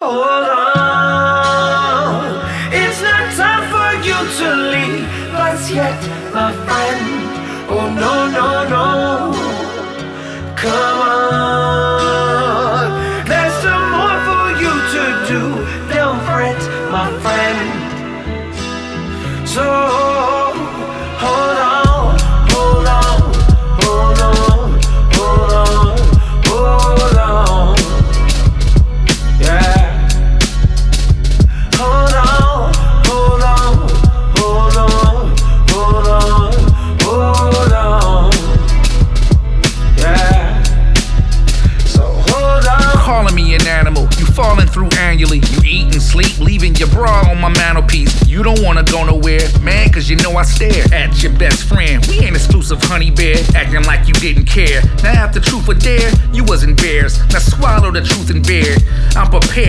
Hold on, it's not time for you to leave us yet, my friend. Oh no, no, no, come on. There's still more for you to do. Don't fret, my friend. So hold on, hold on, hold on, hold on, hold on. Yeah. Hold on, hold on, hold on, hold on, hold on. Yeah. So hold on. Calling me an animal, you falling through annually. You eat and sleep, leaving your bra on my mantelpiece. You don't wanna go nowhere, man, cause you know I stare at your best friend. We ain't exclusive, honey bear, acting like you didn't care. Now after truth or dare, you wasn't bears. Now swallow the truth and bear it. I'm prepared.